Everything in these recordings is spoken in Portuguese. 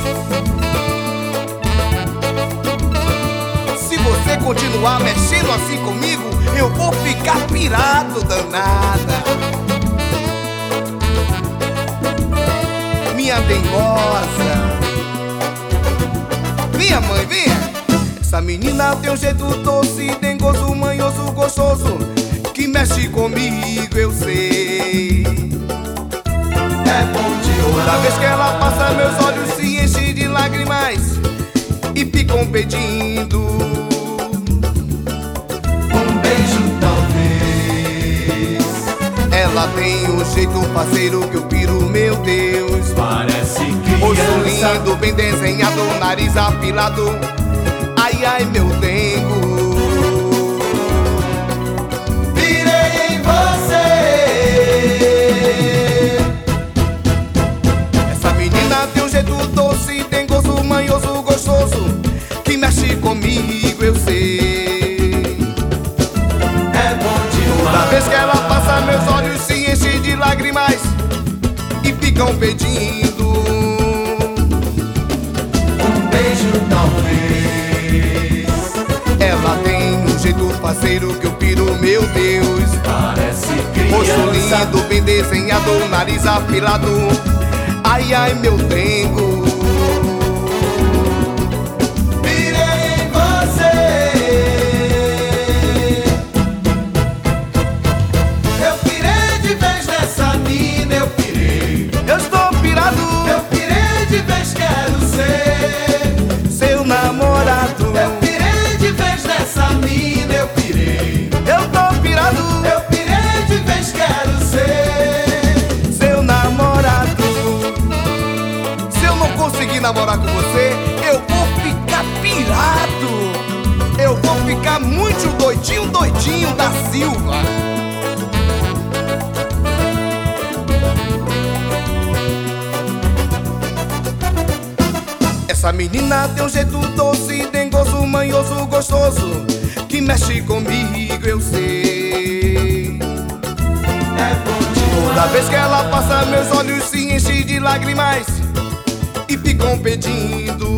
Se você continuar mexendo assim comigo, eu vou ficar pirado, danada. Minha dengosa, minha mãe, vinha. Essa menina tem um jeito doce, dengoso, manhoso, gostoso, que mexe comigo, eu sei. É bom de orar. Toda vez que ela passa, meus olhos se enchem de lágrimas e ficam pedindo Um beijo talvez. Ela tem um jeito parceiro que eu piro, meu Deus. Parece Rosto criança. lindo, bem desenhado, nariz afilado. Ai, ai, meu dengo. Pirei em você. Essa menina tem um jeito doce, dengoso, manhoso, gostoso, que mexe comigo, eu sei. É bom de Toda orar. vez que ela passa, meus olhos se enchem de lágrimas e ficam pedindo Um beijo talvez. Ela tem um jeito parceiro que eu piro, meu Deus. Parece Rosto criança. lindo, bem desenhado, nariz afilado. Ai, ai, meu dengo. Pirei em você. Eu pirei de vez nessa mina, eu pirei. Eu estou pirado, Eu pirei de vez, quero ser seu namorado. Eu pirei de vez nessa mina, eu pirei. Eu tô pirado, Eu pirei de vez, quero ser seu namorado. Se eu não conseguir namorar com você, eu vou ficar pirado. Eu vou ficar muito doidinho, doidinho da Silva. Essa menina tem um jeito doce, dengoso, manhoso, gostoso, que mexe comigo, eu sei. É bom de Toda vez que ela passa, meus olhos se enchem de lágrimas e ficam pedindo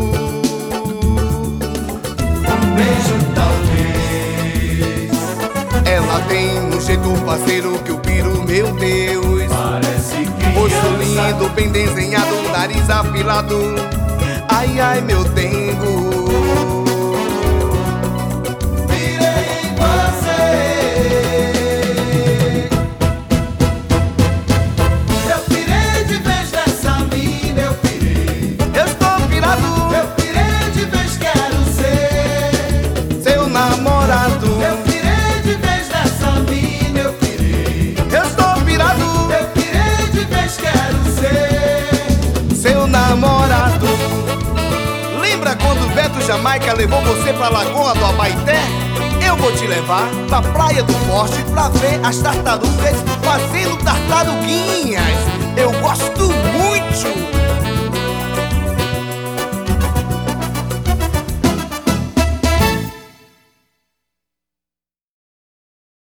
um beijo talvez. Ela tem um jeito parceiro que eu piro, meu Deus. Parece Rosto criança. lindo, bem desenhado, nariz afilado. Ai, ai, meu dengo. Pirei em você. Eu pirei de vez nessa mina, eu pirei. Eu estou pirado, Eu pirei de vez, quero ser seu namorado. Eu pirei de vez nessa mina, eu pirei. Eu estou pirado, Eu pirei de vez, quero ser seu namorado. Lembra quando Beto Jamaica levou você pra Lagoa do Abaeté? Eu vou te levar pra Praia do Forte pra ver as tartarugas fazendo tartaruguinhas. Eu gosto